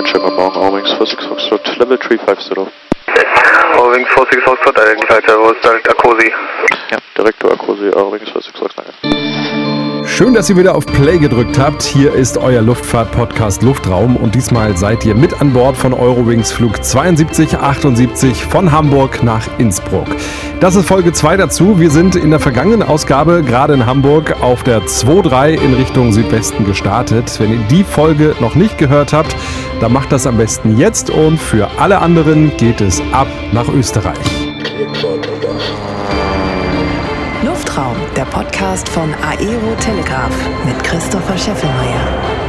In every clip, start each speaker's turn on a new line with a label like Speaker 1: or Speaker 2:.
Speaker 1: schönen morgen, Allwings 46 Foxtrot, Level 350.
Speaker 2: Allwings 46 Foxtrot, Identified, wo ist direkt Akosi?
Speaker 1: Ja, direkt Akosi, Allwings 46 Foxtrot.
Speaker 3: Schön, dass ihr wieder auf Play gedrückt habt. Hier ist euer Luftfahrt-Podcast Luftraum und diesmal seid ihr mit an Bord von Eurowings Flug 7278 von Hamburg nach Innsbruck. Das ist Folge 2 dazu. Wir sind in der vergangenen Ausgabe gerade in Hamburg auf der 2-3 in Richtung Südwesten gestartet. Wenn ihr die Folge noch nicht gehört habt, dann macht das am besten jetzt und für alle anderen geht es ab nach Österreich.
Speaker 4: Luftraum, der Podcast von Aero Telegraph mit Christopher Scheffelmeier.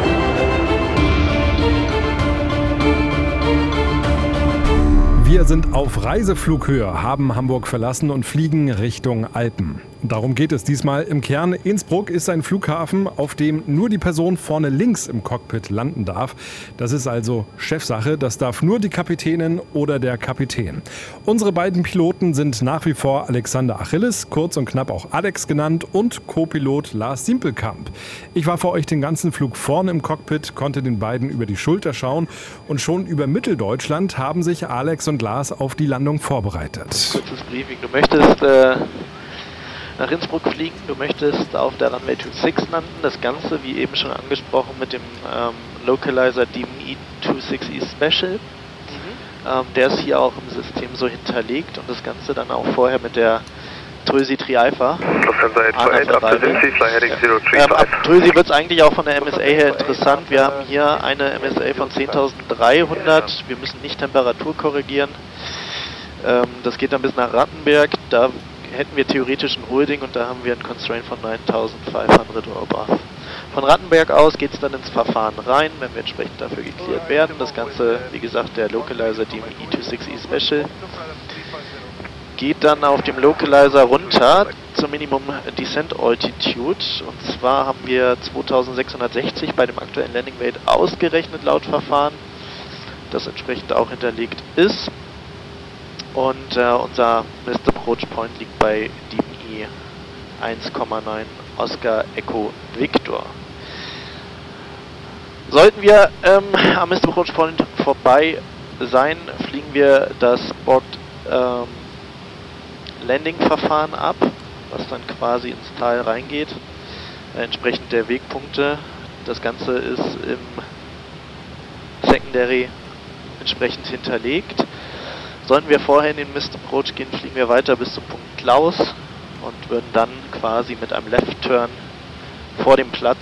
Speaker 3: Wir sind auf Reiseflughöhe, haben Hamburg verlassen und fliegen Richtung Alpen. Darum geht es diesmal im Kern. Innsbruck ist ein Flughafen, auf dem nur die Person vorne links im Cockpit landen darf. Das ist also Chefsache. Das darf nur die Kapitänin oder der Kapitän. Unsere beiden Piloten sind nach wie vor Alexander Achilles, kurz und knapp auch Alex genannt, und Co-Pilot Lars Simpelkamp. Ich war für euch den ganzen Flug vorne im Cockpit, konnte den beiden über die Schulter schauen und schon über Mitteldeutschland haben sich Alex und Lars auf die Landung vorbereitet.
Speaker 5: Kurzes Briefing. Du möchtest nach Innsbruck fliegen, du möchtest auf der Runway 26 landen. Das Ganze, wie eben schon angesprochen, mit dem Localizer DME 26E Special. Der ist hier auch im System so hinterlegt und das Ganze dann auch vorher mit der Trösi Trialpha. Ab Trösi wird es eigentlich auch von der MSA her interessant. Wir haben hier eine MSA von 10.300. Wir müssen nicht Temperatur korrigieren. Das geht dann bis nach Rattenberg. Da hätten wir theoretisch ein Holding und da haben wir einen Constraint von 9.500 Oberth. Von Rattenberg aus geht es dann ins Verfahren rein, wenn wir entsprechend dafür geklärt werden. Das Ganze, wie gesagt, der Localizer DME 26E Special geht dann auf dem Localizer runter zum Minimum Descent Altitude, und zwar haben wir 2660 bei dem aktuellen Landing Weight ausgerechnet laut Verfahren, das entsprechend auch hinterlegt ist, und unser Missed Approach Point liegt bei DME 1,9 Oscar Echo Victor. Sollten wir am Missed Approach Point vorbei sein, fliegen wir das Board Landing-Verfahren ab, was dann quasi ins Tal reingeht, entsprechend der Wegpunkte. Das Ganze ist im Secondary entsprechend hinterlegt. Sollten wir vorher in den Missed Approach gehen, fliegen wir weiter bis zum Punkt Klaus und würden dann quasi mit einem Left Turn vor dem Platz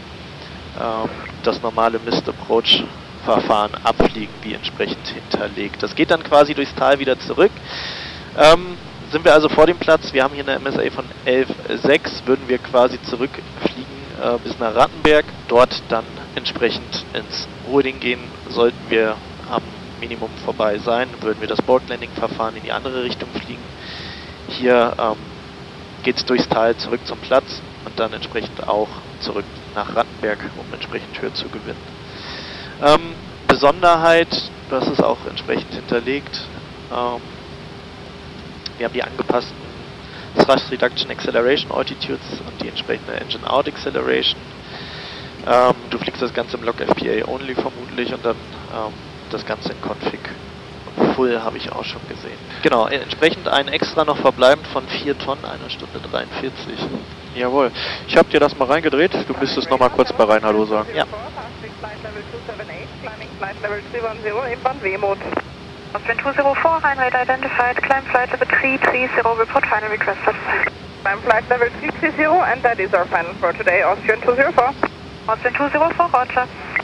Speaker 5: das normale Missed Approach Verfahren abfliegen, wie entsprechend hinterlegt. Das geht dann quasi durchs Tal wieder zurück. Sind wir also vor dem Platz, wir haben hier eine MSA von 11,6, würden wir quasi zurückfliegen bis nach Rattenberg, dort dann entsprechend ins Holding gehen. Sollten wir am Minimum vorbei sein, würden wir das Board-Landing-Verfahren in die andere Richtung fliegen. Hier geht es durchs Tal zurück zum Platz und dann entsprechend auch zurück nach Rattenberg, um entsprechend Höhe zu gewinnen. Besonderheit, das ist auch entsprechend hinterlegt, wir haben die angepassten Thrust Reduction Acceleration Altitudes und die entsprechende Engine Out Acceleration. Du fliegst das Ganze im Log FPA Only vermutlich und dann das Ganze in Config Full habe ich auch schon gesehen. Genau, entsprechend ein extra noch verbleibend von 4 Tonnen, 1 Stunde 43.
Speaker 1: Jawohl. Ich habe dir das mal reingedreht. Du müsstest noch mal kurz bei rein Hallo sagen.
Speaker 5: Ja.
Speaker 6: Austrian 204, Rheinrad identified, climb flight level 330, report final request satisfied. Climb flight level 330 and that is our final for today, Austrian 204. Austrian 204, roger.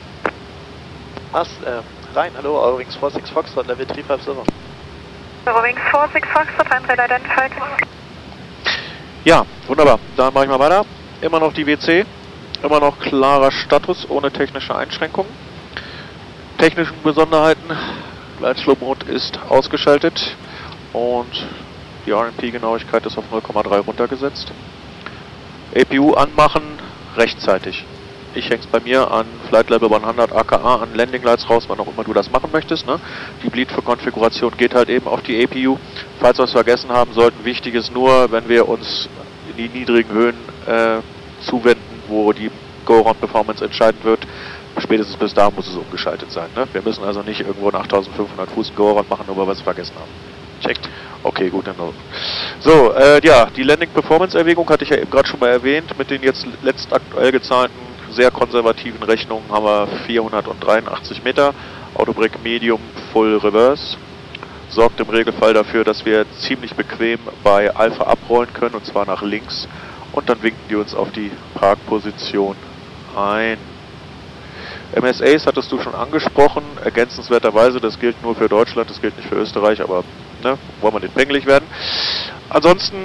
Speaker 5: Rein, hallo, Eurowings 46 Foxtrot, Level 350.
Speaker 6: Eurowings 46 Foxtrot, Rheinrad identified.
Speaker 1: Ja, wunderbar. Dann mache ich mal weiter. Immer noch die WC, immer noch klarer Status, ohne technische Einschränkungen. Technischen Besonderheiten. Gleitschlupfmod ist ausgeschaltet und die RMP-Genauigkeit ist auf 0,3 runtergesetzt. APU anmachen rechtzeitig. Ich hänge es bei mir an Flight Level 100 aka an Landing Lights raus, wann auch immer du das machen möchtest. Ne? Die Bleed für Konfiguration geht halt eben auf die APU. Falls wir es vergessen haben sollten, wichtig ist nur, wenn wir uns in die niedrigen Höhen zuwenden, wo die Go-Round Performance entscheidend wird, spätestens bis da muss es umgeschaltet sein. Ne? Wir müssen also nicht irgendwo nach 1500 Fuß einen Go-Around machen, nur weil wir es vergessen haben.
Speaker 5: Checkt.
Speaker 1: Okay, gut, dann so, ja, die Landing-Performance-Erwägung hatte ich ja eben gerade schon mal erwähnt. Mit den jetzt letzt aktuell gezahlten, sehr konservativen Rechnungen haben wir 483 Meter. Autobrake Medium Full Reverse. Sorgt im Regelfall dafür, dass wir ziemlich bequem bei Alpha abrollen können, und zwar nach links. Und dann winken die uns auf die Parkposition ein. MSAs hattest du schon angesprochen, ergänzenswerterweise, das gilt nur für Deutschland, das gilt nicht für Österreich, aber ne, wollen wir nicht pingelig werden. Ansonsten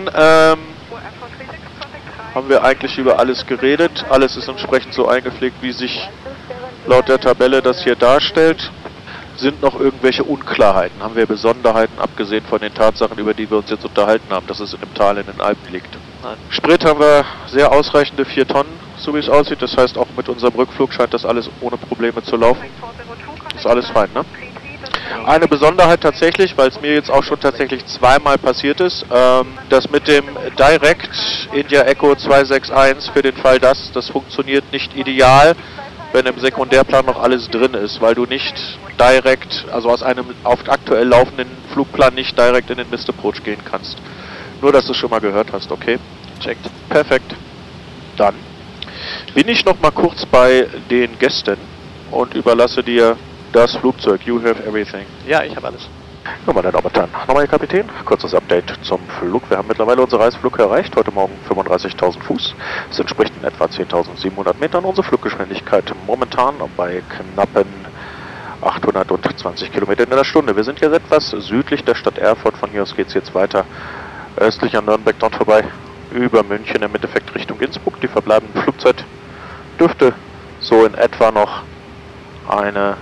Speaker 1: haben wir eigentlich über alles geredet, alles ist entsprechend so eingepflegt, wie sich laut der Tabelle das hier darstellt. Sind noch irgendwelche Unklarheiten? Haben wir Besonderheiten, abgesehen von den Tatsachen, über die wir uns jetzt unterhalten haben, dass es in dem Tal in den Alpen liegt? Nein. Sprit haben wir sehr ausreichende 4 Tonnen, so wie es aussieht. Das heißt, auch mit unserem Rückflug scheint das alles ohne Probleme zu laufen. Ist alles fein, ne? Eine Besonderheit tatsächlich, weil es mir jetzt auch schon tatsächlich zweimal passiert ist, dass mit dem Direct India Echo 261 für den Fall, das funktioniert nicht ideal, wenn im Sekundärplan noch alles drin ist, weil du nicht direkt, also aus einem auf aktuell laufenden Flugplan nicht direkt in den Missed Approach gehen kannst. Nur, dass du es schon mal gehört hast, okay? Checkt. Perfekt. Dann bin ich noch mal kurz bei den Gästen und überlasse dir das Flugzeug. You have everything.
Speaker 5: Ja, ich habe alles.
Speaker 1: Ja, meine Damen und Herren, nochmal Ihr Kapitän. Kurzes Update zum Flug. Wir haben mittlerweile unsere Reiseflug erreicht. Heute Morgen 35.000 Fuß. Das entspricht in etwa 10.700 Metern. Unsere Fluggeschwindigkeit momentan bei knappen 820 Kilometern in der Stunde. Wir sind jetzt etwas südlich der Stadt Erfurt. Von hier aus geht es jetzt weiter östlich an Nürnberg dort vorbei. Über München im Endeffekt Richtung Innsbruck. Die verbleibende Flugzeit dürfte so in etwa noch eine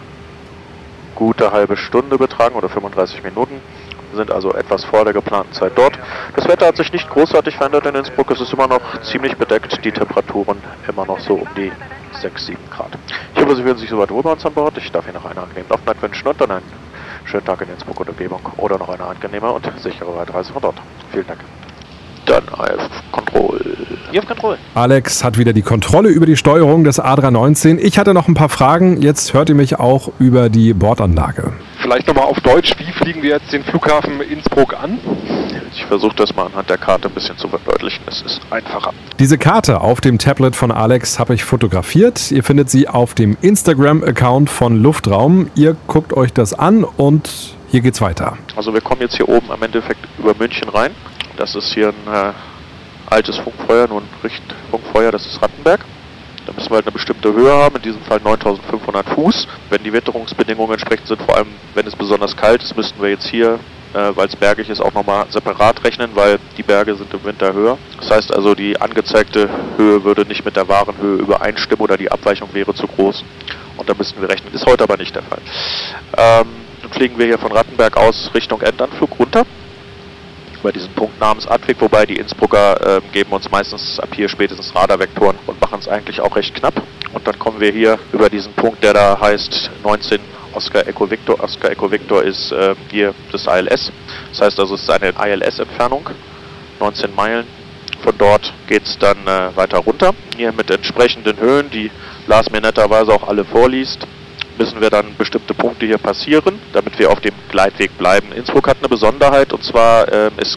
Speaker 1: gute halbe Stunde betragen oder 35 Minuten. Wir sind also etwas vor der geplanten Zeit dort. Das Wetter hat sich nicht großartig verändert in Innsbruck. Es ist immer noch ziemlich bedeckt. Die Temperaturen immer noch so um die 6, 7 Grad. Ich hoffe, Sie fühlen sich soweit wohl bei uns an Bord. Ich darf Ihnen noch eine angenehme Aufenthalt wünschen und dann einen schönen Tag in Innsbruck und Umgebung oder noch eine angenehme und sichere Weiterreise von dort. Vielen Dank. Dann IF Control.
Speaker 5: IF Control.
Speaker 3: Alex hat wieder die Kontrolle über die Steuerung des A319. Ich hatte noch ein paar Fragen. Jetzt hört ihr mich auch über die Bordanlage.
Speaker 7: Vielleicht nochmal auf Deutsch. Wie fliegen wir jetzt den Flughafen Innsbruck an?
Speaker 1: Ich versuche das mal anhand der Karte ein bisschen zu verdeutlichen. Es ist einfacher.
Speaker 3: Diese Karte auf dem Tablet von Alex habe ich fotografiert. Ihr findet sie auf dem Instagram-Account von Luftraum. Ihr guckt euch das an und hier geht's weiter.
Speaker 1: Also wir kommen jetzt hier oben am Endeffekt über München rein. Das ist hier ein altes Funkfeuer, nur ein Richtfunkfeuer, das ist Rattenberg. Da müssen wir halt eine bestimmte Höhe haben, in diesem Fall 9.500 Fuß. Wenn die Witterungsbedingungen entsprechend sind, vor allem wenn es besonders kalt ist, müssten wir jetzt hier, weil es bergig ist, auch nochmal separat rechnen, weil die Berge sind im Winter höher. Das heißt also, die angezeigte Höhe würde nicht mit der wahren Höhe übereinstimmen oder die Abweichung wäre zu groß. Und da müssten wir rechnen. Ist heute aber nicht der Fall. Dann fliegen wir hier von Rattenberg aus Richtung Endanflug runter. Über diesen Punkt namens Advik, wobei die Innsbrucker geben uns meistens ab hier spätestens Radarvektoren und machen es eigentlich auch recht knapp. Und dann kommen wir hier über diesen Punkt, der da heißt 19 Oscar Echo Victor. Oscar Echo Victor ist hier das ILS. Das heißt also, es ist eine ILS-Entfernung, 19 Meilen. Von dort geht es dann weiter runter. Hier mit entsprechenden Höhen, die Lars mir netterweise auch alle vorliest, müssen wir dann bestimmte Punkte hier passieren, damit wir auf dem Gleitweg bleiben. Innsbruck hat eine Besonderheit, und zwar es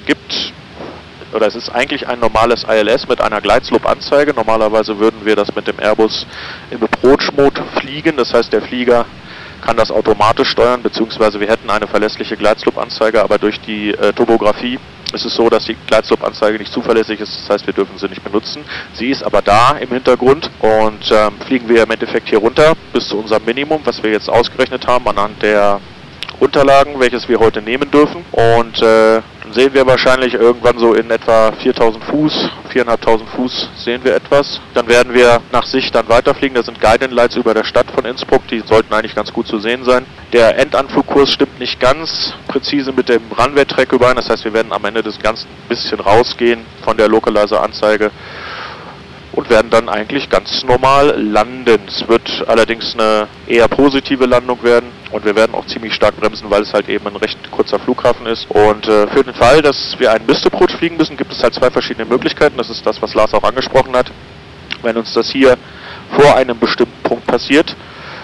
Speaker 1: ist eigentlich ein normales ILS mit einer Gleitslope-Anzeige. Normalerweise würden wir das mit dem Airbus im Approach-Mode fliegen, das heißt, der Flieger kann das automatisch steuern, beziehungsweise wir hätten eine verlässliche Gleitslope-Anzeige, aber durch die Topografie ist es so, dass die Gleitslope-Anzeige nicht zuverlässig ist, das heißt, wir dürfen sie nicht benutzen. Sie ist aber da im Hintergrund und fliegen wir im Endeffekt hier runter bis zu unserem Minimum, was wir jetzt ausgerechnet haben anhand der Unterlagen, welches wir heute nehmen dürfen. Und dann sehen wir wahrscheinlich irgendwann so in etwa 4.000 Fuß, 4.500 Fuß sehen wir etwas. Dann werden wir nach Sicht dann weiterfliegen. Das sind Guiding Lights über der Stadt von Innsbruck, die sollten eigentlich ganz gut zu sehen sein. Der Endanflugkurs stimmt nicht ganz präzise mit dem Runway-Track überein. Das heißt, wir werden am Ende des Ganzen ein bisschen rausgehen von der Localizer-Anzeige und werden dann eigentlich ganz normal landen. Es wird allerdings eine eher positive Landung werden und wir werden auch ziemlich stark bremsen, weil es halt eben ein recht kurzer Flughafen ist. Und für den Fall, dass wir einen Missed Approach fliegen müssen, gibt es halt zwei verschiedene Möglichkeiten. Das ist das, was Lars auch angesprochen hat. Wenn uns das hier vor einem bestimmten Punkt passiert,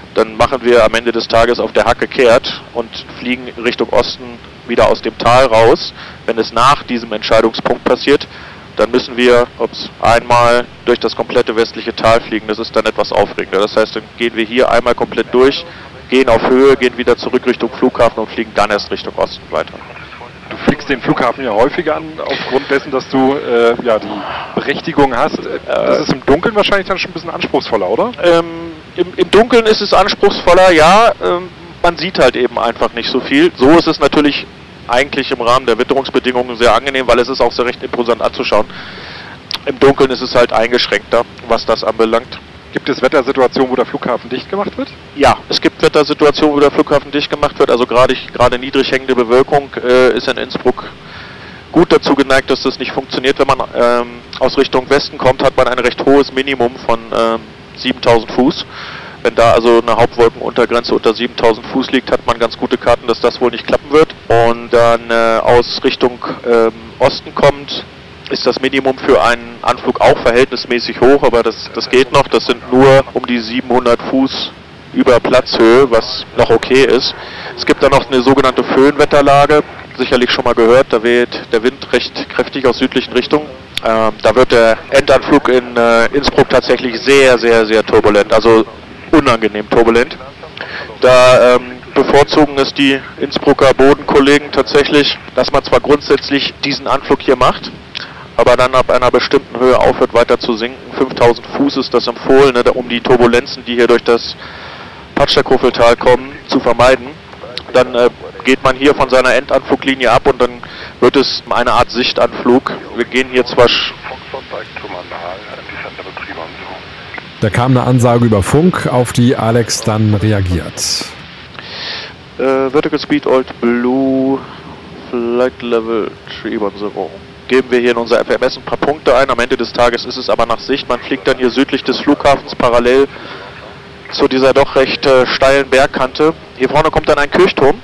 Speaker 1: dann machen wir am Ende des Tages auf der Hacke kehrt und fliegen Richtung Osten wieder aus dem Tal raus. Wenn es nach diesem Entscheidungspunkt passiert, dann müssen wir einmal durch das komplette westliche Tal fliegen. Das ist dann etwas aufregender. Das heißt, dann gehen wir hier einmal komplett durch, gehen auf Höhe, gehen wieder zurück Richtung Flughafen und fliegen dann erst Richtung Osten weiter.
Speaker 7: Du fliegst den Flughafen ja häufiger an, aufgrund dessen, dass du die Berechtigung hast. Das ist im Dunkeln wahrscheinlich dann schon ein bisschen anspruchsvoller, oder?
Speaker 1: Im Dunkeln ist es anspruchsvoller, ja. Man sieht halt eben einfach nicht so viel. So ist es natürlich eigentlich im Rahmen der Witterungsbedingungen sehr angenehm, weil es ist auch sehr recht imposant anzuschauen. Im Dunkeln ist es halt eingeschränkter, was das anbelangt.
Speaker 7: Gibt es Wettersituationen, wo der Flughafen dicht gemacht wird?
Speaker 1: Ja, es gibt Wettersituationen, wo der Flughafen dicht gemacht wird. Also gerade niedrig hängende Bewölkung ist in Innsbruck gut dazu geneigt, dass das nicht funktioniert. Wenn man aus Richtung Westen kommt, hat man ein recht hohes Minimum von 7000 Fuß. Wenn da also eine Hauptwolkenuntergrenze unter 7000 Fuß liegt, hat man ganz gute Karten, dass das wohl nicht klappen wird. Und dann aus Richtung Osten kommt, ist das Minimum für einen Anflug auch verhältnismäßig hoch, aber das geht noch. Das sind nur um die 700 Fuß über Platzhöhe, was noch okay ist. Es gibt dann noch eine sogenannte Föhnwetterlage, sicherlich schon mal gehört, da weht der Wind recht kräftig aus südlichen Richtungen. Da wird der Endanflug in Innsbruck tatsächlich sehr, sehr, sehr turbulent, also unangenehm turbulent. Da bevorzugen es die Innsbrucker Bodenkollegen tatsächlich, dass man zwar grundsätzlich diesen Anflug hier macht, aber dann ab einer bestimmten Höhe aufhört weiter zu sinken. 5000 Fuß ist das empfohlen, um die Turbulenzen, die hier durch das Patschlerkofeltal kommen, zu vermeiden. Dann geht man hier von seiner Endanfluglinie ab und dann wird es eine Art Sichtanflug. Wir gehen hier zwar...
Speaker 3: Da kam eine Ansage über Funk, auf die Alex dann reagiert.
Speaker 1: Vertical Speed Old Blue, Flight Level 310. Geben wir hier in unser FMS ein paar Punkte ein. Am Ende des Tages ist es aber nach Sicht. Man fliegt dann hier südlich des Flughafens parallel zu dieser doch recht steilen Bergkante. Hier vorne kommt dann ein Kirchturm.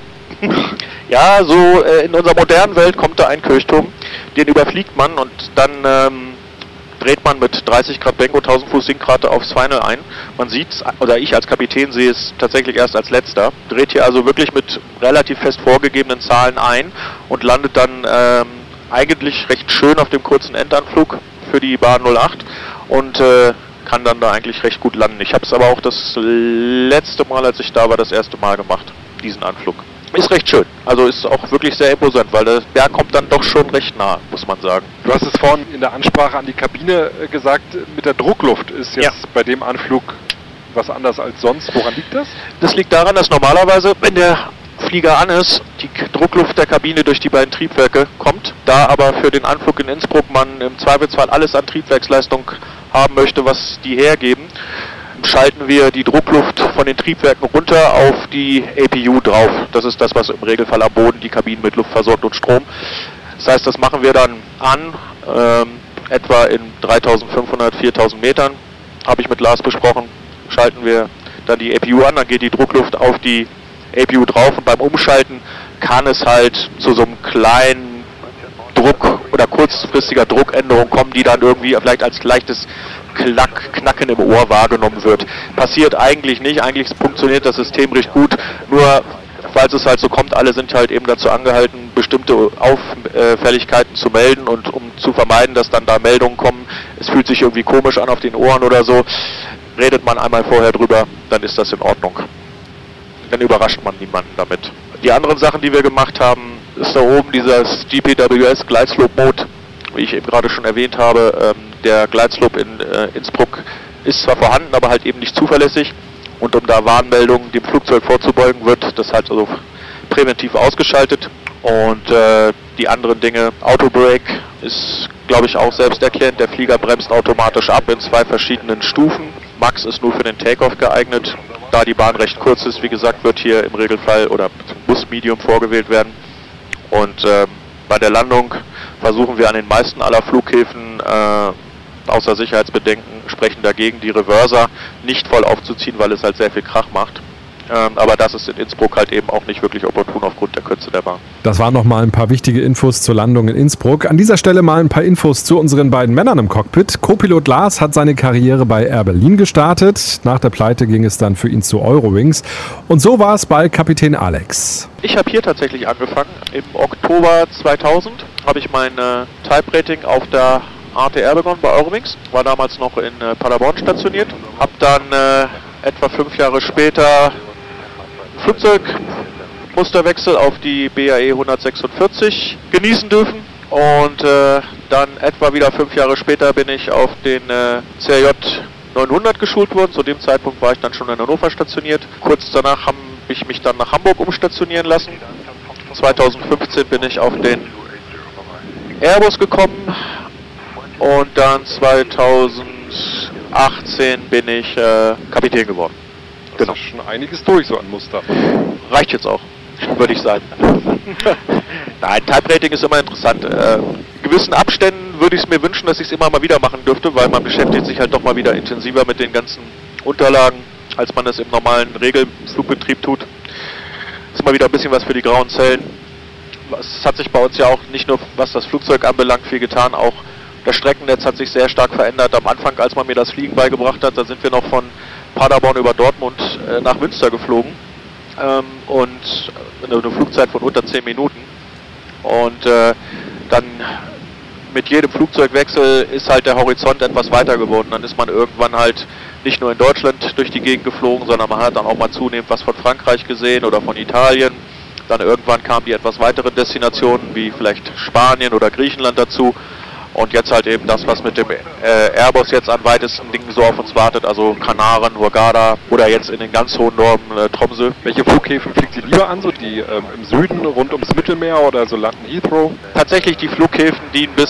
Speaker 1: Ja, so in unserer modernen Welt kommt da ein Kirchturm. Den überfliegt man und dann dreht man mit 30 Grad Benko, 1000 Fuß Sinkrate aufs Final ein. Man sieht es, oder ich als Kapitän sehe es tatsächlich erst als letzter. Dreht hier also wirklich mit relativ fest vorgegebenen Zahlen ein und landet dann eigentlich recht schön auf dem kurzen Endanflug für die Bahn 08 und kann dann da eigentlich recht gut landen. Ich habe es aber auch das letzte Mal, als ich da war, das erste Mal gemacht, diesen Anflug. Ist recht schön, also ist auch wirklich sehr imposant, weil der Berg kommt dann doch schon recht nah, muss man sagen.
Speaker 7: Du hast es vorhin in der Ansprache an die Kabine gesagt, mit der Druckluft ist jetzt bei dem Anflug was anders als sonst. Woran liegt das?
Speaker 1: Das liegt daran, dass normalerweise, wenn der Flieger an ist, die Druckluft der Kabine durch die beiden Triebwerke kommt. Da aber für den Anflug in Innsbruck man im Zweifelsfall alles an Triebwerksleistung haben möchte, was die hergeben, schalten wir die Druckluft von den Triebwerken runter auf die APU drauf. Das ist das, was im Regelfall am Boden die Kabinen mit Luft versorgt und Strom. Das heißt, das machen wir dann an, etwa in 3500, 4000 Metern, habe ich mit Lars besprochen, schalten wir dann die APU an, dann geht die Druckluft auf die APU drauf und beim Umschalten kann es halt zu so einem kleinen Druck oder kurzfristiger Druckänderung kommen, die dann irgendwie vielleicht als leichtes Knacken im Ohr wahrgenommen wird. Passiert eigentlich nicht, eigentlich funktioniert das System recht gut, nur falls es halt so kommt, alle sind halt eben dazu angehalten, bestimmte Auffälligkeiten zu melden und um zu vermeiden, dass dann da Meldungen kommen, es fühlt sich irgendwie komisch an auf den Ohren oder so, redet man einmal vorher drüber, dann ist das in Ordnung. Dann überrascht man niemanden damit. Die anderen Sachen, die wir gemacht haben, ist da oben dieses GPWS Glideslope Mode, wie ich eben gerade schon erwähnt habe. Der Glideslope in Innsbruck ist zwar vorhanden, aber halt eben nicht zuverlässig. Und um da Warnmeldungen dem Flugzeug vorzubeugen, wird das halt also präventiv ausgeschaltet. Und die anderen Dinge, Autobrake ist, glaube ich, auch selbsterklärend. Der Flieger bremst automatisch ab in 2 verschiedenen Stufen. Max ist nur für den Takeoff geeignet. Da die Bahn recht kurz ist, wie gesagt, wird hier im Regelfall oder muss Medium vorgewählt werden. Und bei der Landung versuchen wir an den meisten aller Flughäfen außer Sicherheitsbedenken sprechen dagegen, die Reverser nicht voll aufzuziehen, weil es halt sehr viel Krach macht. Aber das ist in Innsbruck halt eben auch nicht wirklich opportun aufgrund der Kürze der Bahn.
Speaker 3: Das waren nochmal ein paar wichtige Infos zur Landung in Innsbruck. An dieser Stelle mal ein paar Infos zu unseren beiden Männern im Cockpit. Co-Pilot Lars hat seine Karriere bei Air Berlin gestartet. Nach der Pleite ging es dann für ihn zu Eurowings. Und so war es bei Kapitän Alex.
Speaker 1: Ich habe hier tatsächlich angefangen. Im Oktober 2000 habe ich mein Type-Rating auf der ATR begonnen bei Eurowings. War damals noch in Paderborn stationiert. Habe dann etwa 5 Jahre später Flugzeugmusterwechsel auf die BAE 146 genießen dürfen und dann etwa wieder 5 Jahre später bin ich auf den CRJ 900 geschult worden. Zu dem Zeitpunkt war ich dann schon in Hannover stationiert. Kurz danach habe ich mich dann nach Hamburg umstationieren lassen. 2015 bin ich auf den Airbus gekommen und dann 2018 bin ich Kapitän geworden.
Speaker 7: Genau. Das ist schon einiges durch, so ein Muster.
Speaker 1: Reicht jetzt auch, würde ich sagen. Nein, Type-Rating ist immer interessant. In gewissen Abständen würde ich es mir wünschen, dass ich es immer mal wieder machen dürfte, weil man beschäftigt sich halt doch mal wieder intensiver mit den ganzen Unterlagen, als man es im normalen Regelflugbetrieb tut. Ist mal wieder ein bisschen was für die grauen Zellen. Es hat sich bei uns ja auch nicht nur, was das Flugzeug anbelangt, viel getan, auch das Streckennetz hat sich sehr stark verändert. Am Anfang, als man mir das Fliegen beigebracht hat, da sind wir noch von Paderborn über Dortmund nach Münster geflogen und eine Flugzeit von unter 10 Minuten und dann mit jedem Flugzeugwechsel ist halt der Horizont etwas weiter geworden. Dann ist man irgendwann halt nicht nur in Deutschland durch die Gegend geflogen, sondern man hat dann auch mal zunehmend was von Frankreich gesehen oder von Italien. Dann irgendwann kamen die etwas weiteren Destinationen wie vielleicht Spanien oder Griechenland dazu. Und jetzt halt eben das, was mit dem Airbus jetzt am weitesten Dingen so auf uns wartet, also Kanaren, Hurghada oder jetzt in den ganz hohen Norden Tromsø.
Speaker 7: Welche Flughäfen fliegt ihr lieber an? So die im Süden rund ums Mittelmeer oder so landen Heathrow?
Speaker 1: Tatsächlich die Flughäfen, die ein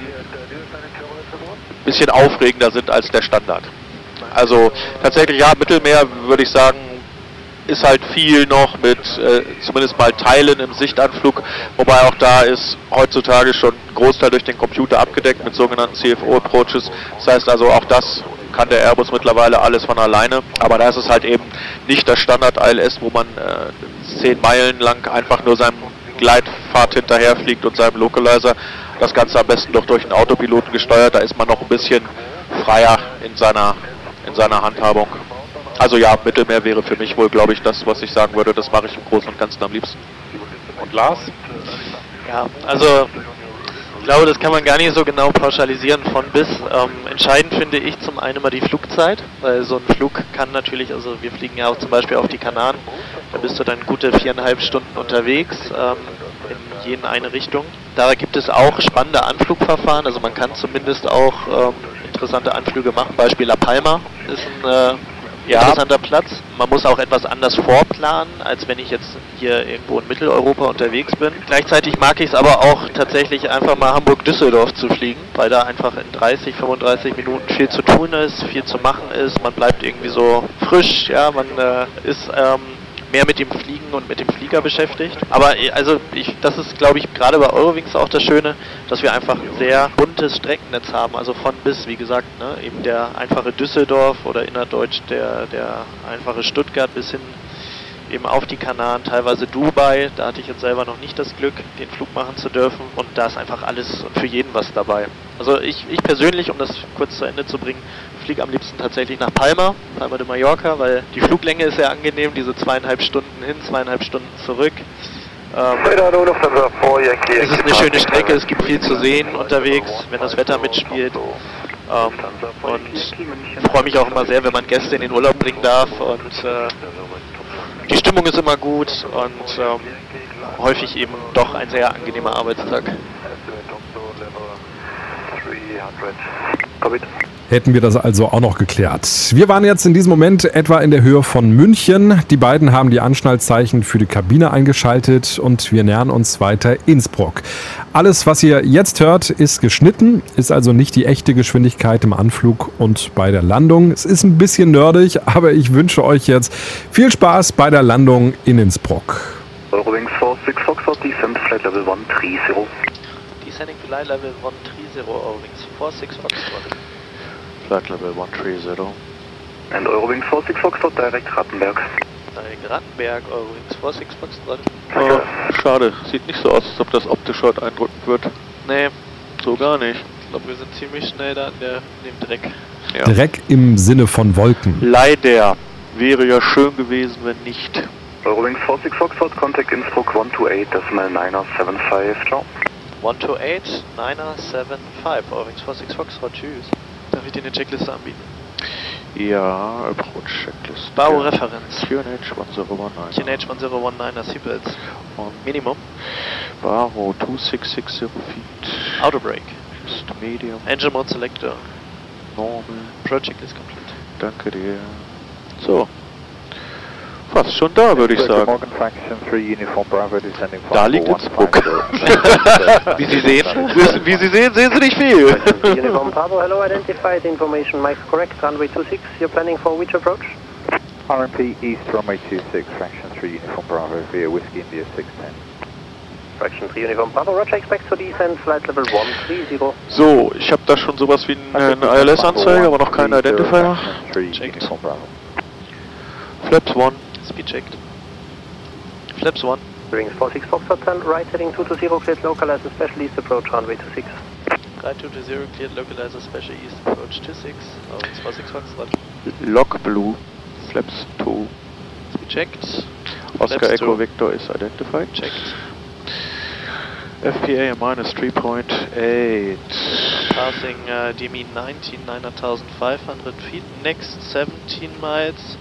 Speaker 1: bisschen aufregender sind als der Standard. Also tatsächlich ja, Mittelmeer würde ich sagen, ist halt viel noch mit zumindest mal Teilen im Sichtanflug, wobei auch da ist heutzutage schon ein Großteil durch den Computer abgedeckt mit sogenannten CFO-Approaches. Das heißt also auch das kann der Airbus mittlerweile alles von alleine, aber da ist es halt eben nicht das Standard-ILS, wo man 10 Meilen lang einfach nur seinem Gleitpfad hinterher fliegt und seinem Localizer. Das Ganze am besten doch durch einen Autopiloten gesteuert, da ist man noch ein bisschen freier in seiner Handhabung. Also ja, Mittelmeer wäre für mich wohl, glaube ich, das, was ich sagen würde, das mache ich im Großen und Ganzen am liebsten.
Speaker 7: Und Lars?
Speaker 5: Ja, also ich glaube, das kann man gar nicht so genau pauschalisieren von bis. Entscheidend finde ich zum einen immer die Flugzeit, weil so ein Flug kann natürlich, also wir fliegen ja auch zum Beispiel auf die Kanaren, da bist du dann gute 4,5 Stunden unterwegs, in jede eine Richtung. Da gibt es auch spannende Anflugverfahren, also man kann zumindest auch interessante Anflüge machen, Beispiel La Palma ist ein interessanter Platz. Man muss auch etwas anders vorplanen, als wenn ich jetzt hier irgendwo in Mitteleuropa unterwegs bin. Gleichzeitig mag ich es aber auch tatsächlich einfach mal Hamburg-Düsseldorf zu fliegen, weil da einfach in 30, 35 Minuten viel zu tun ist, viel zu machen ist. Man bleibt irgendwie so frisch, ja, man ist mehr mit dem Fliegen und mit dem Flieger beschäftigt. Aber also das ist, glaube ich, gerade bei Eurowings auch das Schöne, dass wir einfach ein sehr buntes Streckennetz haben. Also von bis, wie gesagt, ne, eben der einfache Düsseldorf oder innerdeutsch der einfache Stuttgart bis hin eben auf die Kanaren, teilweise Dubai. Da hatte ich jetzt selber noch nicht das Glück, den Flug machen zu dürfen. Und da ist einfach alles und für jeden was dabei. Also ich persönlich, um das kurz zu Ende zu bringen, fliege am liebsten tatsächlich nach Palma de Mallorca, weil die Fluglänge ist sehr angenehm, diese 2,5 Stunden hin, 2,5 Stunden zurück. Es ist eine schöne Strecke, es gibt viel zu sehen unterwegs, wenn das Wetter mitspielt. Und ich freue mich auch immer sehr, wenn man Gäste in den Urlaub bringen darf. Und die Stimmung ist immer gut und häufig eben doch ein sehr angenehmer Arbeitstag.
Speaker 3: Hätten wir das also auch noch geklärt. Wir waren jetzt in diesem Moment etwa in der Höhe von München. Die beiden haben die Anschnallzeichen für die Kabine eingeschaltet und wir nähern uns weiter Innsbruck. Alles, was ihr jetzt hört, ist geschnitten, ist also nicht die echte Geschwindigkeit im Anflug und bei der Landung. Es ist ein bisschen nerdig, aber ich wünsche euch jetzt viel Spaß bei der Landung in Innsbruck.
Speaker 2: Eurowings 46 Foxtrot, descent flight level 130.
Speaker 5: Descending flight level 130, Eurowings 46 Foxtrot.
Speaker 1: Flight Level 130.
Speaker 2: And Eurowings 46 Foxtrot, direct Rattenberg.
Speaker 5: Rattenberg, Eurowings 46 Foxtrot.
Speaker 1: Oh, schade. Sieht nicht so aus, als ob das optisch heute eindrückend wird.
Speaker 5: Nee,
Speaker 1: So gar nicht.
Speaker 5: ich glaube, wir sind ziemlich schnell da in dem Dreck.
Speaker 1: Ja.
Speaker 3: Dreck im Sinne von Wolken.
Speaker 1: Leider. Wäre ja schön gewesen, wenn nicht.
Speaker 2: Eurowings 46 Foxtrot, Contact Innsbruck 128, Decimal 975, ciao.
Speaker 5: 128 975, Eurowings 46 Foxtrot, tschüss. Darf ich dir eine Checkliste anbieten?
Speaker 1: Ja, Approach Checklist.
Speaker 5: Baureferenz.
Speaker 1: QNH 1019.
Speaker 5: QNH 1019er Seatbelts.
Speaker 1: Und
Speaker 5: Minimum.
Speaker 1: Baro 2660 feet.
Speaker 5: Autobrake.
Speaker 1: Just medium.
Speaker 5: Engine mode selector.
Speaker 1: Normal.
Speaker 5: Project is complete.
Speaker 1: Danke dir. So. Fast schon da, würde ich sagen. Da liegt Innsbruck.
Speaker 5: Wie Sie sehen, sehen Sie nicht viel.
Speaker 8: Uniform Bravo, hello, identified information, Mike's correct, runway 26, you're planning for which approach?
Speaker 9: RMP East, runway 26, fraction 3, Uniform Bravo, via Whiskey India 610.
Speaker 8: Fraction 3, Uniform Bravo, Roger, expect to descend, flight level 130.
Speaker 1: So, ich habe da schon sowas wie einen ILS-Anzeige, aber noch keinen Identifier.
Speaker 5: Checked.
Speaker 9: Uniform Bravo.
Speaker 1: Flaps 1.
Speaker 5: Speed checked. Flaps 1.
Speaker 8: Wings 46 Foxtrot 10, right heading 220, cleared localize a special east approach, runway 26.
Speaker 5: Right 220, cleared localizer special east approach 26. Eurowings 46 Foxtrot.
Speaker 1: Lock Blue. Flaps 2.
Speaker 5: Speed checked.
Speaker 1: Oscar
Speaker 5: Flaps
Speaker 1: Echo
Speaker 5: 2.
Speaker 1: Victor is identified.
Speaker 5: Checked.
Speaker 1: FPA minus 3.8.
Speaker 5: Passing DME 19, 9,500 feet. Next 17 miles,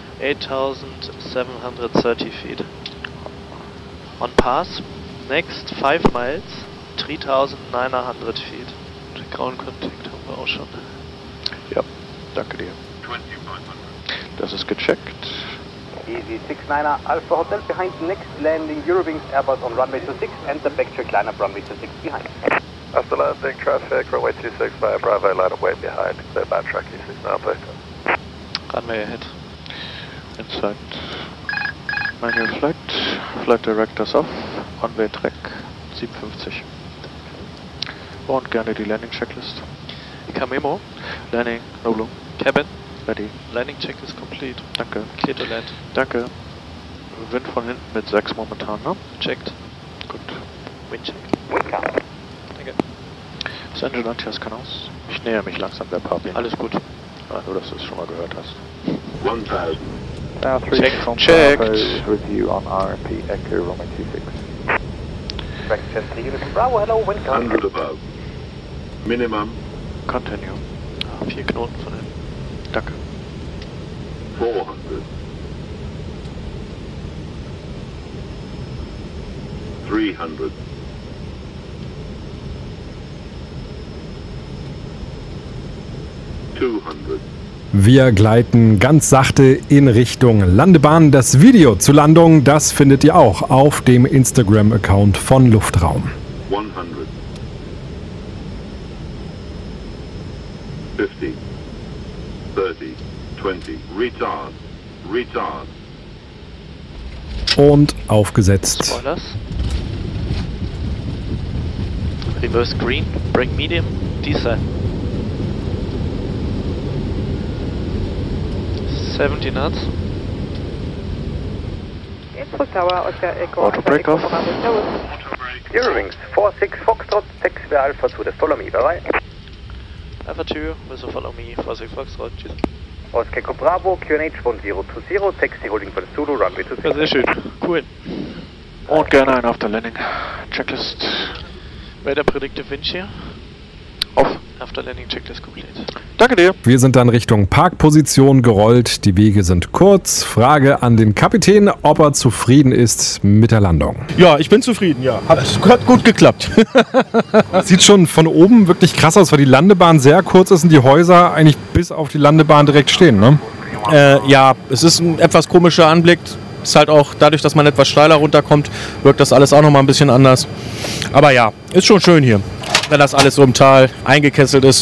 Speaker 5: 8,730 feet. On pass, next 5 miles, 3,900 feet. Ground Contact haben wir auch schon.
Speaker 1: Ja, danke dir. Das ist gecheckt.
Speaker 8: Easy 69er, Alpha Hotel behind next landing, Eurowings Airbus on runway 26 and the back check line up runway 26 behind.
Speaker 2: After landing traffic, runway 26 via Bravo, line up way behind, clear by track E6 now, please.
Speaker 5: Runway ahead.
Speaker 1: Inside. Manual flight. Flight directors off. Runway track 57. Und gerne die Landing Checklist.
Speaker 5: Camemo,
Speaker 1: Landing, no blue.
Speaker 5: cabin,
Speaker 1: Ready.
Speaker 5: landing check is complete.
Speaker 1: Danke.
Speaker 5: Clear to land.
Speaker 1: Danke. Wind von hinten mit 6 momentan, ne?
Speaker 5: Checked.
Speaker 1: Gut.
Speaker 5: Wind check.
Speaker 8: Windcast.
Speaker 5: Danke.
Speaker 1: Das Engine Antias kann aus. Ich näher mich langsam der Papi.
Speaker 5: Alles gut.
Speaker 1: Nur, dass du es schon mal gehört hast.
Speaker 2: 1000.
Speaker 9: Now 3
Speaker 1: Checked.
Speaker 9: from
Speaker 1: Checked.
Speaker 9: Bravo with you on RMP Echo, runway 26.
Speaker 8: Fraction 3, Uniform Bravo, hello, windcast.
Speaker 2: 100 above. Minimum
Speaker 1: Continue.
Speaker 5: 4 Knoten von hinten.
Speaker 1: Danke.
Speaker 2: 400. 300. 200.
Speaker 3: Wir gleiten ganz sachte in Richtung Landebahn. Das Video zur Landung, das findet ihr auch auf dem Instagram-Account von Luftraum.
Speaker 2: 100. 50. 30. 20. Retard. Retard.
Speaker 3: Und aufgesetzt.
Speaker 5: Spoilers. Reverse green, brake medium, diesel. 70 knots.
Speaker 6: Innsbruck Tower, Oscar Echo.
Speaker 1: Auto break off.
Speaker 8: Eurowings 46 Foxtrot, taxi Alpha to the follow me, bye bye.
Speaker 5: Alpha 2, also follow me, 46 Foxtrot, tschüss.
Speaker 8: Oscar Echo Bravo, QNH 1020, taxi holding for the Zulu, runway 26.
Speaker 5: Ja, sehr schön. Cool.
Speaker 1: Und gerne ein After Landing Checklist.
Speaker 5: Radar predictive wind shear.
Speaker 1: Auf.
Speaker 5: After landing checklist complete.
Speaker 1: Danke dir.
Speaker 3: Wir sind dann Richtung Parkposition gerollt. Die Wege sind kurz. Frage an den Kapitän, ob er zufrieden ist mit der Landung.
Speaker 10: Ja, ich bin zufrieden, ja. Hat gut geklappt.
Speaker 3: Das sieht schon von oben wirklich krass aus, weil die Landebahn sehr kurz ist und die Häuser eigentlich bis auf die Landebahn direkt stehen, ne?
Speaker 10: Ja, es ist ein etwas komischer Anblick. Ist halt auch dadurch, dass man etwas steiler runterkommt, wirkt das alles auch nochmal ein bisschen anders. Aber ja, ist schon schön hier. Wenn das alles so im Tal eingekesselt ist,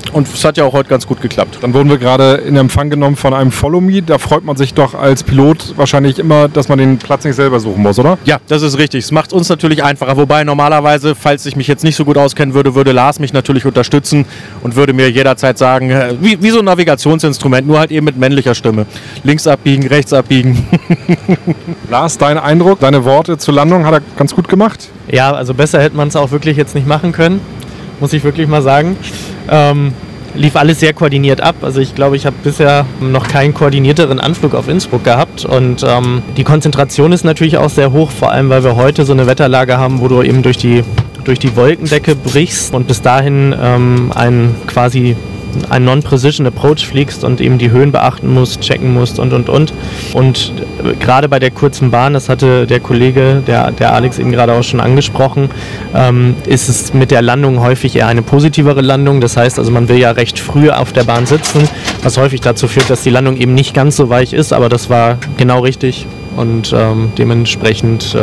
Speaker 10: Und es hat ja auch heute ganz gut geklappt.
Speaker 3: Dann wurden wir gerade in Empfang genommen von einem Follow Me. Da freut man sich doch als Pilot wahrscheinlich immer, dass man den Platz nicht selber suchen muss, oder?
Speaker 10: Ja, das ist richtig. Es macht uns natürlich einfacher. Wobei normalerweise, falls ich mich jetzt nicht so gut auskennen würde, würde Lars mich natürlich unterstützen und würde mir jederzeit sagen, wie so ein Navigationsinstrument, nur halt eben mit männlicher Stimme. Links abbiegen, rechts abbiegen.
Speaker 3: Lars, dein Eindruck, deine Worte zur Landung hat er ganz gut gemacht?
Speaker 11: Ja, also besser hätte man es auch wirklich jetzt nicht machen können, muss ich wirklich mal sagen. Lief alles sehr koordiniert ab. Also ich glaube, ich habe bisher noch keinen koordinierteren Anflug auf Innsbruck gehabt. Und die Konzentration ist natürlich auch sehr hoch, vor allem weil wir heute so eine Wetterlage haben, wo du eben durch die Wolkendecke brichst und bis dahin einen Non-Precision Approach fliegst und eben die Höhen beachten musst, checken musst und. Und gerade bei der kurzen Bahn, das hatte der Kollege, der Alex eben gerade auch schon angesprochen, ist es mit der Landung häufig eher eine positivere Landung. Das heißt also, man will ja recht früh auf der Bahn sitzen, was häufig dazu führt, dass die Landung eben nicht ganz so weich ist, aber das war genau richtig und dementsprechend,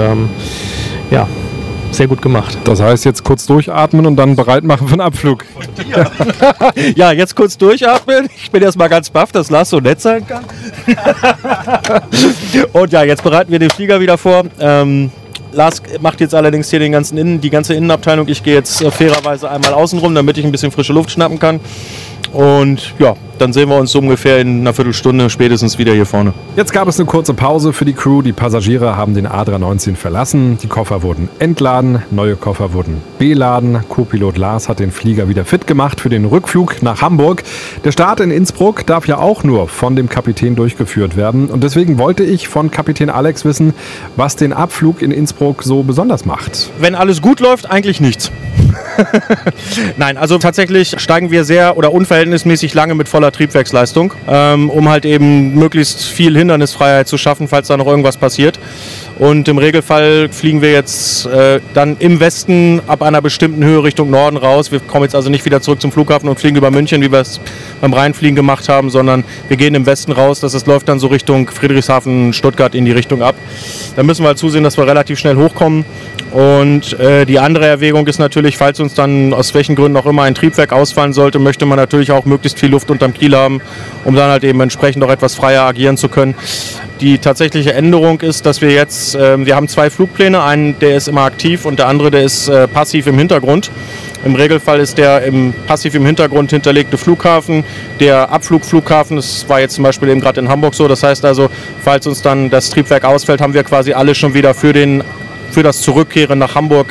Speaker 11: sehr gut gemacht.
Speaker 3: Das heißt, jetzt kurz durchatmen und dann bereit machen für den Abflug.
Speaker 10: Ja, jetzt kurz durchatmen. Ich bin erstmal ganz baff, dass Lars so nett sein kann. Und ja, jetzt bereiten wir den Flieger wieder vor. Lars macht jetzt allerdings hier die ganze Innenabteilung. Ich gehe jetzt fairerweise einmal außen rum, damit ich ein bisschen frische Luft schnappen kann. Und ja, dann sehen wir uns so ungefähr in einer Viertelstunde spätestens wieder hier vorne.
Speaker 3: Jetzt gab es eine kurze Pause für die Crew. Die Passagiere haben den A319 verlassen. Die Koffer wurden entladen, neue Koffer wurden beladen. Co-Pilot Lars hat den Flieger wieder fit gemacht für den Rückflug nach Hamburg. Der Start in Innsbruck darf ja auch nur von dem Kapitän durchgeführt werden. Und deswegen wollte ich von Kapitän Alex wissen, was den Abflug in Innsbruck so besonders macht.
Speaker 10: Wenn alles gut läuft, eigentlich nichts. Nein, also tatsächlich steigen wir sehr oder unverhältnismäßig lange mit voller Triebwerksleistung, um halt eben möglichst viel Hindernisfreiheit zu schaffen, falls da noch irgendwas passiert. Und im Regelfall fliegen wir jetzt dann im Westen ab einer bestimmten Höhe Richtung Norden raus. Wir kommen jetzt also nicht wieder zurück zum Flughafen und fliegen über München, wie wir es beim Rheinfliegen gemacht haben, sondern wir gehen im Westen raus. Das läuft dann so Richtung Friedrichshafen, Stuttgart in die Richtung ab. Da müssen wir halt zusehen, dass wir relativ schnell hochkommen. Und die andere Erwägung ist natürlich, falls uns dann aus welchen Gründen auch immer ein Triebwerk ausfallen sollte, möchte man natürlich auch möglichst viel Luft unterm Kiel haben, um dann halt eben entsprechend auch etwas freier agieren zu können. Die tatsächliche Änderung ist, dass wir jetzt, wir haben zwei Flugpläne, einen, der ist immer aktiv und der andere, der ist passiv im Hintergrund. Im Regelfall ist der passiv im Hintergrund hinterlegte Flughafen der Abflugflughafen. Das war jetzt zum Beispiel eben gerade in Hamburg so. Das heißt also, falls uns dann das Triebwerk ausfällt, haben wir quasi alles schon wieder für das Zurückkehren nach Hamburg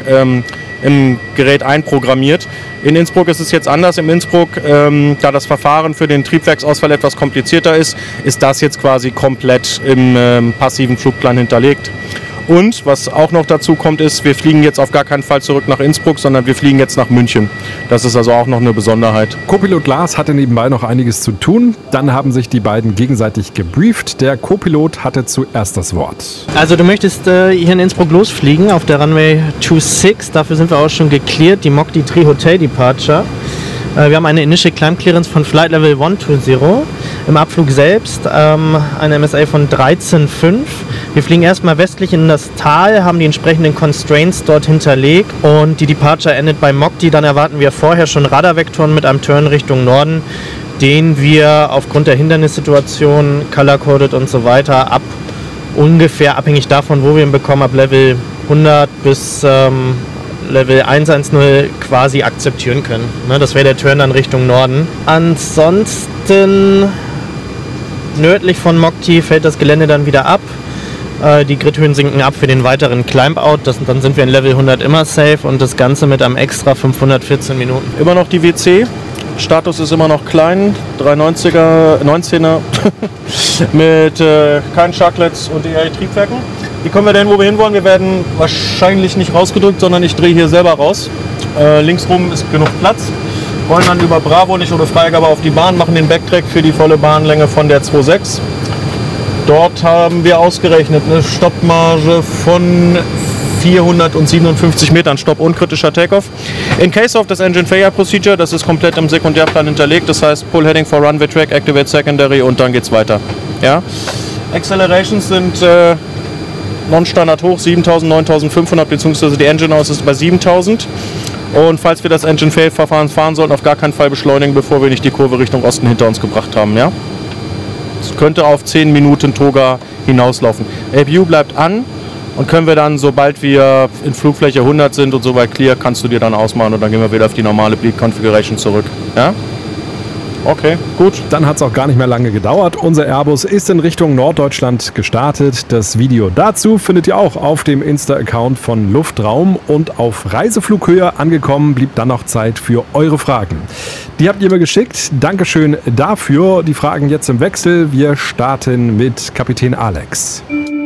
Speaker 10: im Gerät einprogrammiert. In Innsbruck ist es jetzt anders. In Innsbruck, da das Verfahren für den Triebwerksausfall etwas komplizierter ist das jetzt quasi komplett im passiven Flugplan hinterlegt. Und was auch noch dazu kommt, ist, wir fliegen jetzt auf gar keinen Fall zurück nach Innsbruck, sondern wir fliegen jetzt nach München. Das ist also auch noch eine Besonderheit.
Speaker 3: Co-Pilot Lars hatte nebenbei noch einiges zu tun. Dann haben sich die beiden gegenseitig gebrieft. Der Co-Pilot hatte zuerst das Wort.
Speaker 11: Also du möchtest hier in Innsbruck losfliegen auf der Runway 26. Dafür sind wir auch schon geklärt, die Mokdi 3 Hotel Departure. Wir haben eine Initial Climb Clearance von Flight Level 120. Im Abflug selbst eine MSA von 13,5. Wir fliegen erstmal westlich in das Tal, haben die entsprechenden Constraints dort hinterlegt und die Departure endet bei Mokdi. Dann erwarten wir vorher schon Radarvektoren mit einem Turn Richtung Norden, den wir aufgrund der Hindernissituation, Color-Coded und so weiter ab ungefähr, abhängig davon, wo wir ihn bekommen, ab Level 100 bis Level 110 quasi akzeptieren können. Ne, das wäre der Turn dann Richtung Norden. Ansonsten nördlich von Mokdi fällt das Gelände dann wieder ab. Die Gridhöhen sinken ab für den weiteren Climb-Out. Dann sind wir in Level 100 immer safe und das Ganze mit einem extra 514 Minuten.
Speaker 10: Immer noch die WC. Status ist immer noch klein. 319er mit keinen Sharklets und ERI-Triebwerken. Wie kommen wir denn, wo wir hinwollen? Wir werden wahrscheinlich nicht rausgedrückt, sondern ich drehe hier selber raus. Links rum ist genug Platz. Wollen dann über Bravo nicht ohne Freigabe auf die Bahn, machen den Backtrack für die volle Bahnlänge von der 26. Dort haben wir ausgerechnet eine Stoppmarge von 457 Metern, Stopp unkritischer Takeoff. In case of das Engine Failure Procedure, das ist komplett im Sekundärplan hinterlegt, das heißt Pull Heading for Runway Track, Activate Secondary und dann geht's weiter. Ja? Accelerations sind Non-Standard hoch, 7000, 9500, beziehungsweise die Engine House ist bei 7000. Und falls wir das Engine-Fail-Verfahren fahren sollten, auf gar keinen Fall beschleunigen, bevor wir nicht die Kurve Richtung Osten hinter uns gebracht haben. Ja? Es könnte auf 10 Minuten Toga hinauslaufen. APU bleibt an und können wir dann, sobald wir in Flugfläche 100 sind und soweit clear, kannst du dir dann ausmachen und dann gehen wir wieder auf die normale Bleed-Configuration zurück. Ja? Okay, gut.
Speaker 3: Dann hat es auch gar nicht mehr lange gedauert. Unser Airbus ist in Richtung Norddeutschland gestartet. Das Video dazu findet ihr auch auf dem Insta-Account von Luftraum. Und auf Reiseflughöhe angekommen blieb dann noch Zeit für eure Fragen. Die habt ihr mir geschickt. Dankeschön dafür. Die Fragen jetzt im Wechsel. Wir starten mit Kapitän Alex.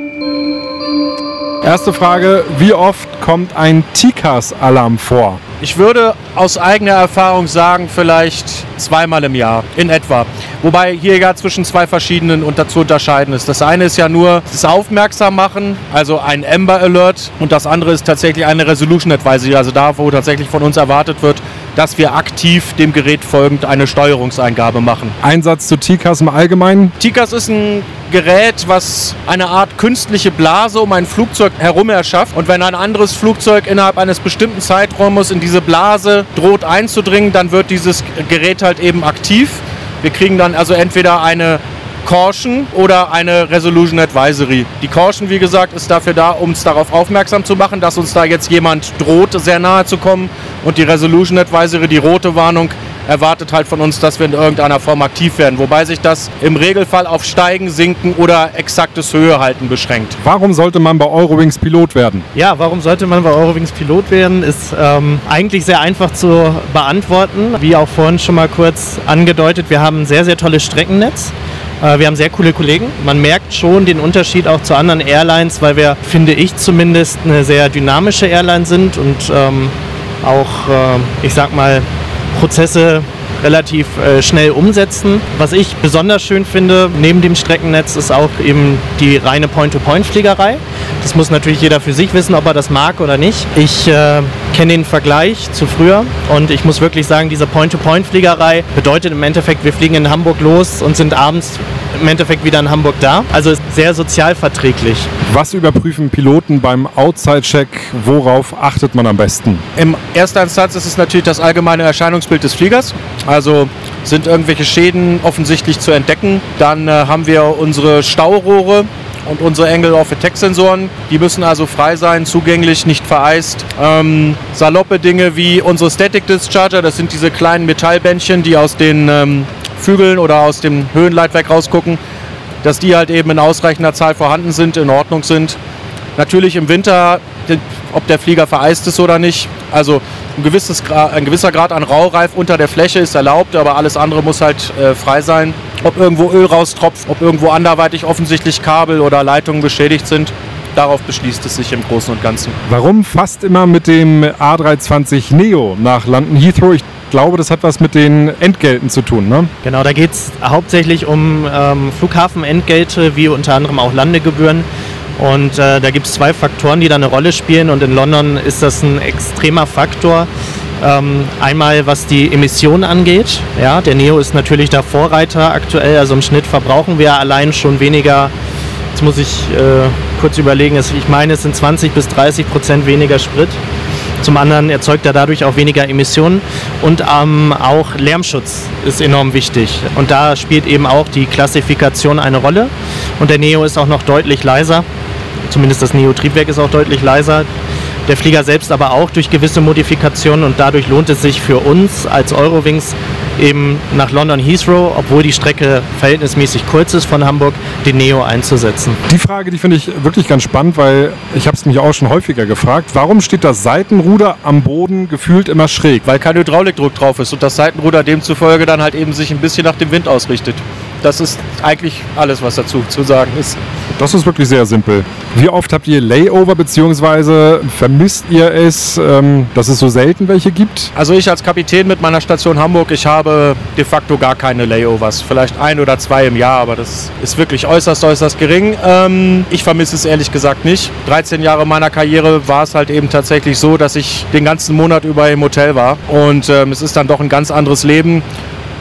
Speaker 3: Erste Frage, wie oft kommt ein TCAS-Alarm vor?
Speaker 10: Ich würde aus eigener Erfahrung sagen, vielleicht 2-mal im Jahr, in etwa. Wobei hier ja zwischen 2 verschiedenen zu unterscheiden ist. Das eine ist ja nur das Aufmerksam machen, also ein Amber Alert, und das andere ist tatsächlich eine Resolution Advisory, also da, wo tatsächlich von uns erwartet wird, dass wir aktiv dem Gerät folgend eine Steuerungseingabe machen.
Speaker 3: Einsatz zu TCAS im Allgemeinen?
Speaker 10: TCAS ist ein Gerät, was eine Art künstliche Blase um ein Flugzeug herum erschafft. Und wenn ein anderes Flugzeug innerhalb eines bestimmten Zeitraumes in diese Blase droht einzudringen, dann wird dieses Gerät halt eben aktiv. Wir kriegen dann also entweder eine Caution oder eine Resolution Advisory. Die Caution, wie gesagt, ist dafür da, um uns darauf aufmerksam zu machen, dass uns da jetzt jemand droht, sehr nahe zu kommen. Und die Resolution Advisory, die rote Warnung, erwartet halt von uns, dass wir in irgendeiner Form aktiv werden. Wobei sich das im Regelfall auf Steigen, Sinken oder exaktes Höhehalten beschränkt.
Speaker 3: Warum sollte man bei Eurowings Pilot werden?
Speaker 11: Ja, warum sollte man bei Eurowings Pilot werden, ist eigentlich sehr einfach zu beantworten. Wie auch vorhin schon mal kurz angedeutet, wir haben ein sehr, sehr tolles Streckennetz. Wir haben sehr coole Kollegen. Man merkt schon den Unterschied auch zu anderen Airlines, weil wir, finde ich zumindest, eine sehr dynamische Airline sind und ich sag mal, Prozesse relativ schnell umsetzen. Was ich besonders schön finde, neben dem Streckennetz, ist auch eben die reine Point-to-Point-Fliegerei. Das muss natürlich jeder für sich wissen, ob er das mag oder nicht. Ich kenne den Vergleich zu früher und ich muss wirklich sagen, diese Point-to-Point-Fliegerei bedeutet im Endeffekt, wir fliegen in Hamburg los und sind abends im Endeffekt wieder in Hamburg da. Also ist sehr sozial verträglich.
Speaker 3: Was überprüfen Piloten beim Outside-Check? Worauf achtet man am besten?
Speaker 10: Im ersten Instanz ist es natürlich das allgemeine Erscheinungsbild des Fliegers. Also sind irgendwelche Schäden offensichtlich zu entdecken. Dann haben wir unsere Staurohre und unsere Angle-of-Attack-Sensoren. Die müssen also frei sein, zugänglich, nicht vereist. Saloppe Dinge wie unsere Static Discharger, das sind diese kleinen Metallbändchen, die aus den Flügeln oder aus dem Höhenleitwerk rausgucken, dass die halt eben in ausreichender Zahl vorhanden sind, in Ordnung sind. Natürlich im Winter, ob der Flieger vereist ist oder nicht. Also ein gewisser Grad an Raureif unter der Fläche ist erlaubt, aber alles andere muss halt frei sein. Ob irgendwo Öl raustropft, ob irgendwo anderweitig offensichtlich Kabel oder Leitungen beschädigt sind, darauf beschließt es sich im Großen und Ganzen.
Speaker 3: Warum fast immer mit dem A320 Neo nach London Heathrow? Ich glaube, das hat was mit den Entgelten zu tun, ne?
Speaker 11: Genau, da geht es hauptsächlich um Flughafenentgelte, wie unter anderem auch Landegebühren. Und da gibt es 2 Faktoren, die da eine Rolle spielen. Und in London ist das ein extremer Faktor. Einmal was die Emissionen angeht. Ja, der Neo ist natürlich der Vorreiter aktuell. Also im Schnitt verbrauchen wir allein schon weniger. Jetzt muss ich kurz überlegen. Ich meine, es sind 20-30% weniger Sprit. Zum anderen erzeugt er dadurch auch weniger Emissionen und auch Lärmschutz ist enorm wichtig. Und da spielt eben auch die Klassifikation eine Rolle. Und der Neo ist auch noch deutlich leiser. Zumindest das Neo-Triebwerk ist auch deutlich leiser. Der Flieger selbst aber auch durch gewisse Modifikationen und dadurch lohnt es sich für uns als Eurowings eben nach London Heathrow, obwohl die Strecke verhältnismäßig kurz ist von Hamburg, den Neo einzusetzen.
Speaker 3: Die Frage, die finde ich wirklich ganz spannend, weil ich habe es mich auch schon häufiger gefragt. Warum steht das Seitenruder am Boden gefühlt immer schräg?
Speaker 10: Weil kein Hydraulikdruck drauf ist und das Seitenruder demzufolge dann halt eben sich ein bisschen nach dem Wind ausrichtet. Das ist eigentlich alles, was dazu zu sagen ist.
Speaker 3: Das ist wirklich sehr simpel. Wie oft habt ihr Layover, beziehungsweise vermisst ihr es, dass es so selten welche gibt?
Speaker 10: Also ich als Kapitän mit meiner Station Hamburg, ich habe de facto gar keine Layovers. Vielleicht 1 oder 2 im Jahr, aber das ist wirklich äußerst gering. Ich vermisse es ehrlich gesagt nicht. 13 Jahre meiner Karriere war es halt eben tatsächlich so, dass ich den ganzen Monat über im Hotel war. Und es ist dann doch ein ganz anderes Leben.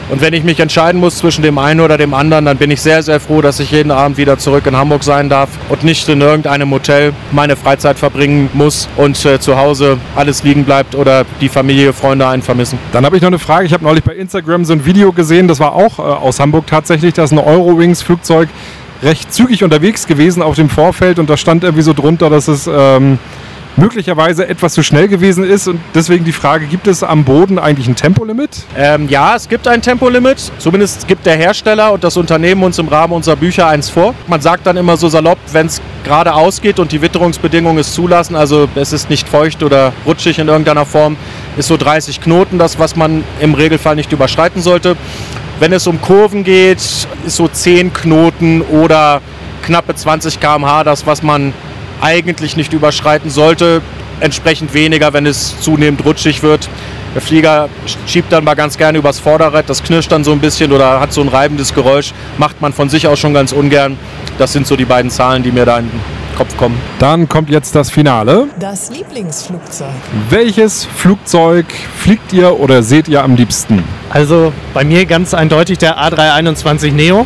Speaker 10: Und wenn ich mich entscheiden muss zwischen dem einen oder dem anderen, dann bin ich sehr, sehr froh, dass ich jeden Abend wieder zurück in Hamburg sein darf und nicht in irgendeinem Hotel meine Freizeit verbringen muss und zu Hause alles liegen bleibt oder die Familie, Freunde einen vermissen.
Speaker 3: Dann habe ich noch eine Frage. Ich habe neulich bei Instagram so ein Video gesehen, das war auch aus Hamburg tatsächlich, da ist ein Eurowings-Flugzeug recht zügig unterwegs gewesen auf dem Vorfeld und da stand irgendwie so drunter, dass es möglicherweise etwas zu schnell gewesen ist und deswegen die Frage, gibt es am Boden eigentlich ein Tempolimit?
Speaker 10: Ja, es gibt ein Tempolimit. Zumindest gibt der Hersteller und das Unternehmen uns im Rahmen unserer Bücher eins vor. Man sagt dann immer so salopp, wenn es gerade ausgeht und die Witterungsbedingungen es zulassen, also es ist nicht feucht oder rutschig in irgendeiner Form, ist so 30 Knoten das, was man im Regelfall nicht überschreiten sollte. Wenn es um Kurven geht, ist so 10 Knoten oder knappe 20 km/h das, was man eigentlich nicht überschreiten sollte. Entsprechend weniger, wenn es zunehmend rutschig wird. Der Flieger schiebt dann mal ganz gerne übers Vorderrad, das knirscht dann so ein bisschen oder hat so ein reibendes Geräusch. Macht man von sich aus schon ganz ungern. Das sind so die beiden Zahlen, die mir da in den Kopf kommen.
Speaker 3: Dann kommt jetzt das Finale.
Speaker 4: Das Lieblingsflugzeug.
Speaker 3: Welches Flugzeug fliegt ihr oder seht ihr am liebsten?
Speaker 11: Also bei mir ganz eindeutig der A321 Neo.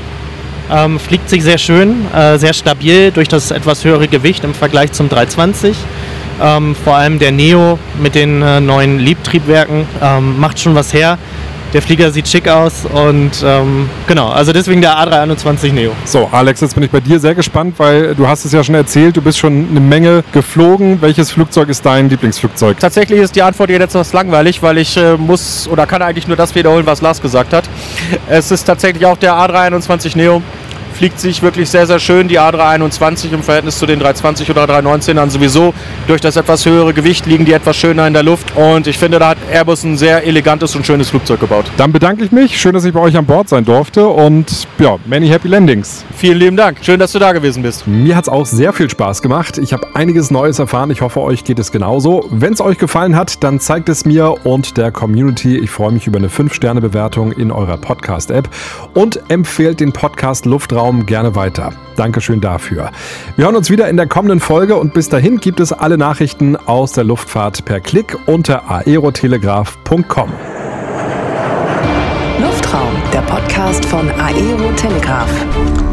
Speaker 11: Fliegt sich sehr schön, sehr stabil durch das etwas höhere Gewicht im Vergleich zum 320. Vor allem der Neo mit den neuen Liebtriebwerken macht schon was her. Der Flieger sieht schick aus und genau, also deswegen der A321 Neo.
Speaker 3: So, Alex, jetzt bin ich bei dir sehr gespannt, weil du hast es ja schon erzählt, du bist schon eine Menge geflogen. Welches Flugzeug ist dein Lieblingsflugzeug?
Speaker 10: Tatsächlich ist die Antwort jetzt etwas langweilig, weil ich muss oder kann eigentlich nur das wiederholen, was Lars gesagt hat. Es ist tatsächlich auch der A321 Neo. Fliegt sich wirklich sehr, sehr schön. Die A321 im Verhältnis zu den 320 oder 319ern sowieso. Durch das etwas höhere Gewicht liegen die etwas schöner in der Luft. Und ich finde, da hat Airbus ein sehr elegantes und schönes Flugzeug gebaut.
Speaker 3: Dann bedanke ich mich. Schön, dass ich bei euch an Bord sein durfte. Und ja, many happy landings.
Speaker 10: Vielen lieben Dank. Schön, dass du da gewesen bist.
Speaker 3: Mir hat es auch sehr viel Spaß gemacht. Ich habe einiges Neues erfahren. Ich hoffe, euch geht es genauso. Wenn es euch gefallen hat, dann zeigt es mir und der Community. Ich freue mich über eine 5-Sterne-Bewertung in eurer Podcast-App und empfehlt den Podcast Luftraum gerne weiter. Dankeschön dafür. Wir hören uns wieder in der kommenden Folge und bis dahin gibt es alle Nachrichten aus der Luftfahrt per Klick unter aerotelegraph.com.
Speaker 4: Luftraum, der Podcast von Aero Telegraph.